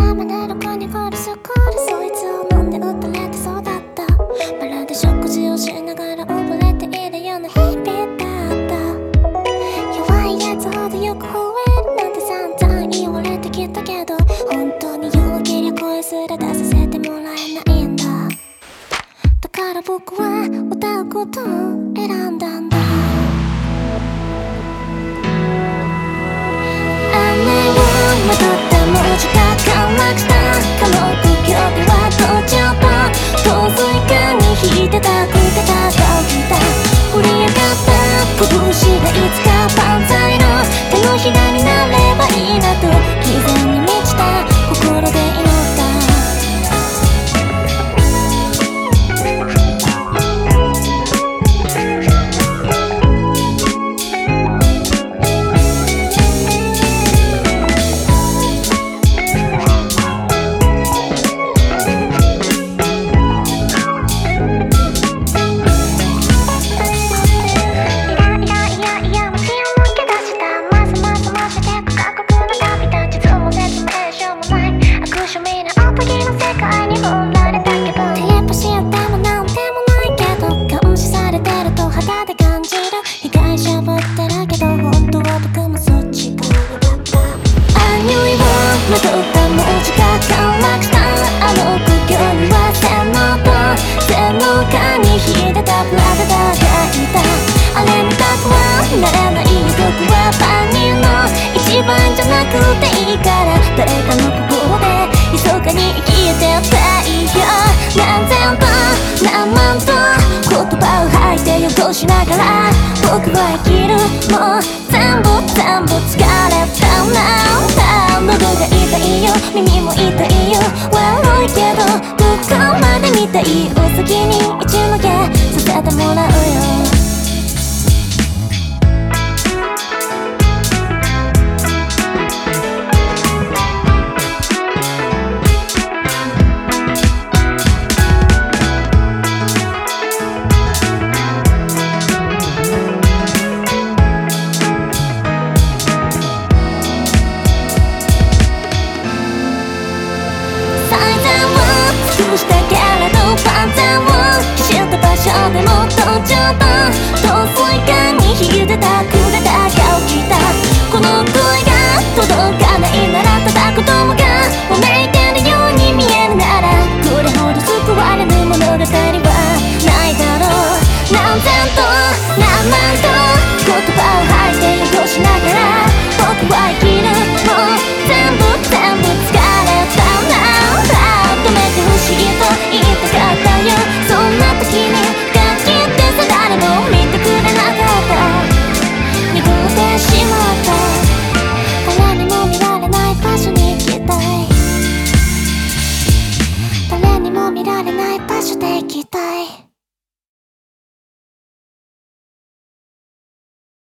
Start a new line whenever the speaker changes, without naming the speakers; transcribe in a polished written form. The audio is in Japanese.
まれる国ゴルスコール、そいつを飲んで打たれてそうだった。まるで食事をしながら溺れているような日々だった。弱いやつほどよく吠えるなんて散々言われてきたけど、本当に弱気りゃ声すら出させてもらえないんだ。だから僕は歌うことを選んだんだ。まとった文字が乾くた科目教では途中と陶酔感に引いてたくてたが起きた振り上がった拳がいつか万歳の手のひらになればいいなと偽善に満ちた心で祈った。まとった文字が乾くたあの苦境には洗脳と洗脳下に秀でたプラダがいた。あれ見たくはなれない僕は万人の一番じゃなくていいから誰かの心で密かに生きてたいよ。何千と何万と言葉を吐いて汚しながら僕は生きる。もう全部疲れたな。喉が痛いよ耳も痛いよ悪いけどどこまで見たいお先に一抜けさせてもらうよ。したけれど万全を期した場所でも途中と陶酔感に秀でたクーデターが起きた。この声が届かないならただ子供がわめいてるように見えるならこれほど救われる物語はないだろう。何千と何万と言葉を吐いて汚しながら僕は生きる。もう全部疲れたな。止めてほしいと言いたかったよ。そんな時に楽器ってさ誰も見てくれなかった。濁ってしまった。誰にも見られない場所に行きたい。誰にも見られない場所で行きたい。